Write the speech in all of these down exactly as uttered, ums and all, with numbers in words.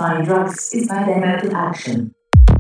classifying drugs is by their mode of action.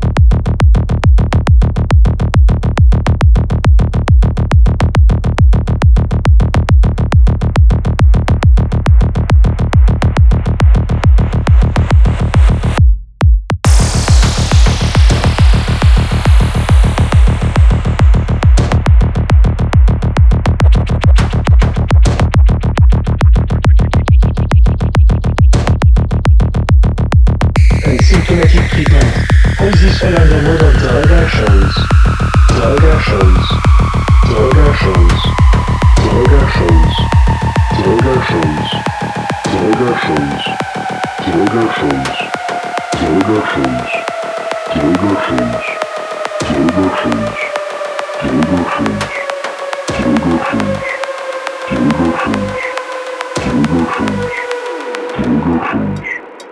Symptomatic treatment. All this fall under the mode of the other shows. The other shows. The other shows. The other shows. The other shows. The other shows. The other shows. The other shows. The other shows. The other shows. The other shows. The other shows. The other shows. The other shows. The other shows.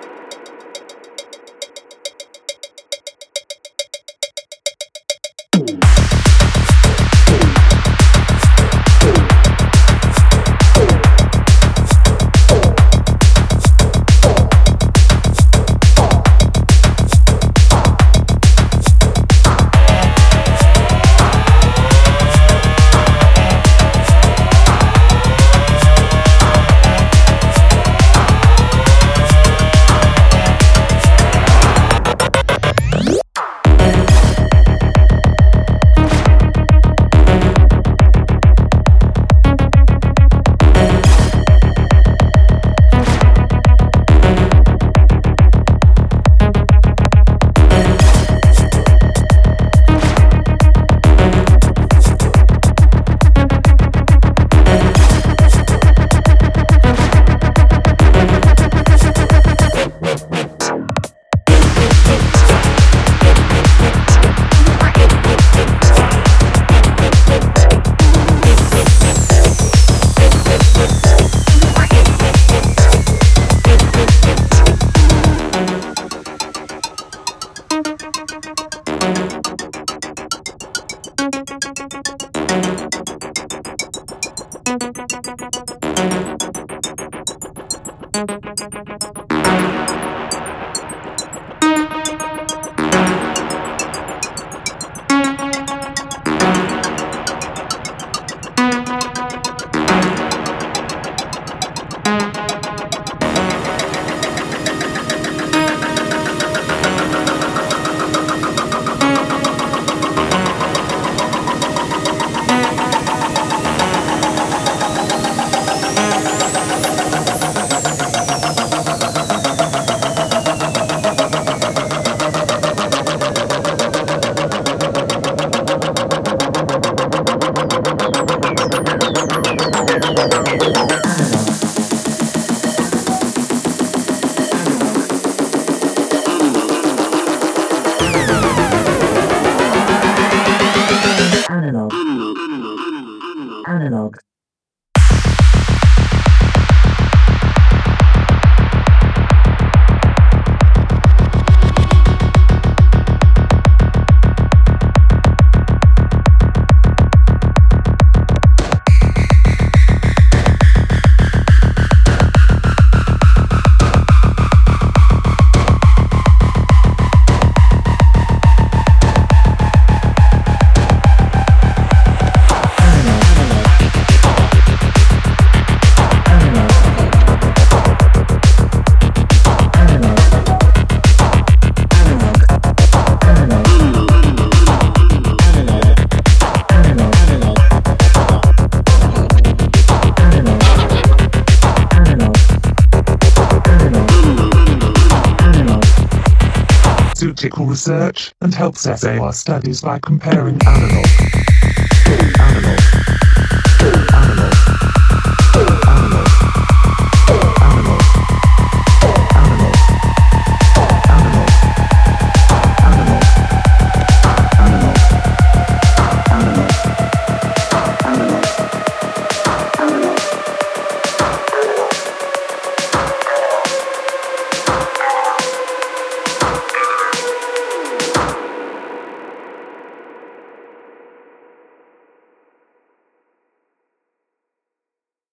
Analog. Analog. Pharmaceutical research and helps S A R studies by comparing analog, analog